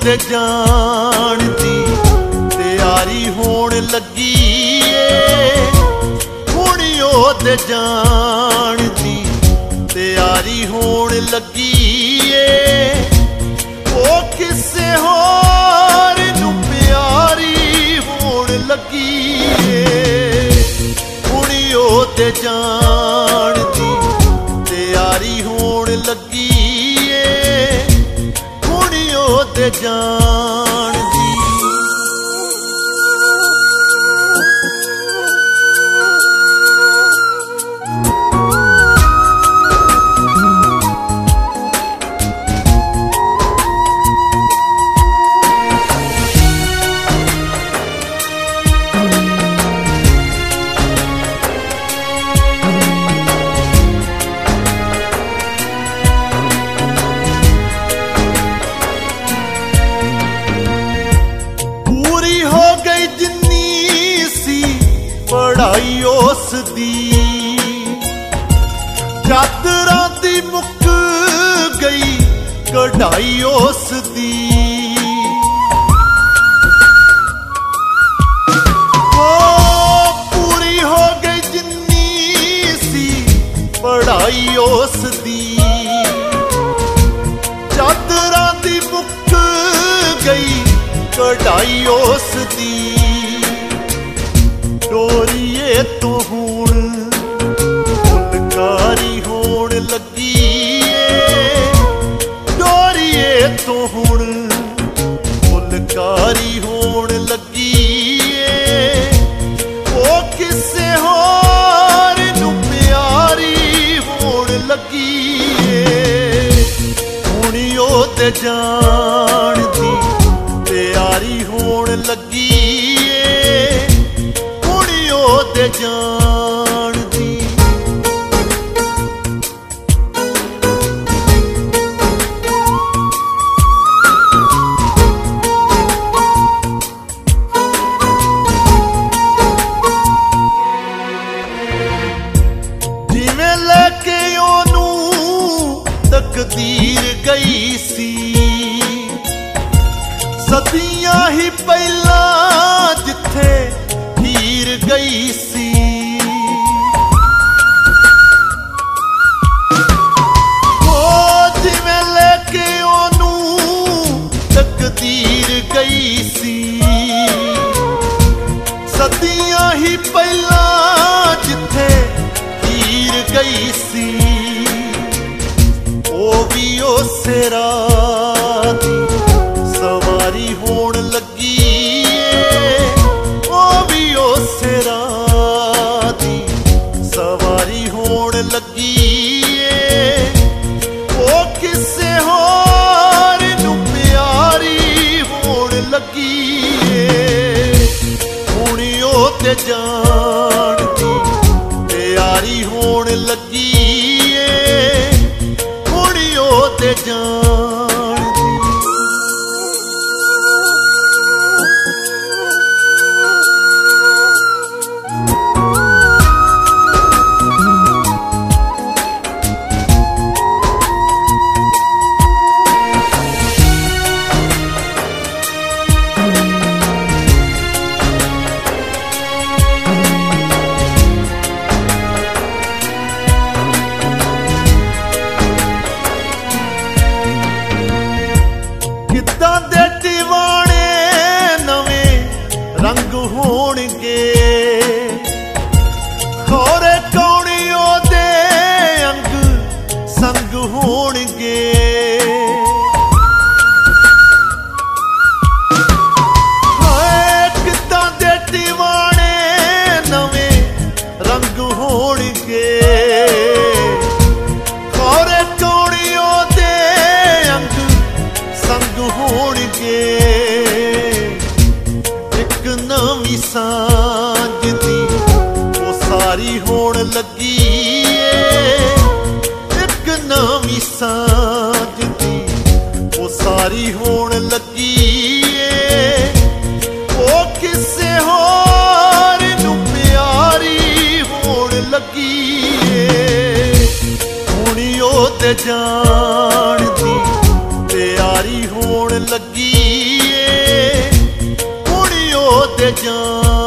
ते जान दी तैयारी होण लगी हुण ओहदे जान दी तैयारी होण लगी ओ किसे होर नूं प्यारी होण लगी हुण ओहदे जान दी तैयारी होण लगी हुण ओहदे जान दी। पढ़ाई उस दी चादरां दी मुक गई कढ़ाई उस दी पूरी हो गई जिन्नी सी पढ़ाई उस दी चादरां दी मुक गई कढ़ाई उस दी। डोरीए तो हुण फुलकारी होण लगी डोरीए तो हुण फुलकारी होण लगी ओ किसे होर नूं प्यारी होण लगी हुण ओहदे जान दी तैयारी होण लगी ओहदे जान दी। जिवें लेके ओनू तकदीर गई सी सदियां ही पहला जिथे हीर गई सी जिवें लेके ओनू तकदीर गई सी सदियां ही पहला जिथे हीर गई सी ओ भी उसे रात सवारी होण लगी उसे राती सवारी होण लगी ओ किसे होर नूं प्यारी होण लगी हुण ओहदे जान दी तैयारी होण लगी हुण ओहदे जान दी। किद्दां दे दीवाने नवें रंग होणगे खोरे कौणी ओहदे अंग संग होणगे किद्दां दे दीवाने नवें रंग होणगे खोरे कौणी ओहदे अंग संग होणगे एक नवीं सांझ दी ओ सारी होण लगी एक नवीं सांझ दी ओ सारी होण लगी ओ किसे होर नूं प्यारी होण लगी हुण ओहदे जान दी तैयारी होण लगी ਕੇ ਜਾਨ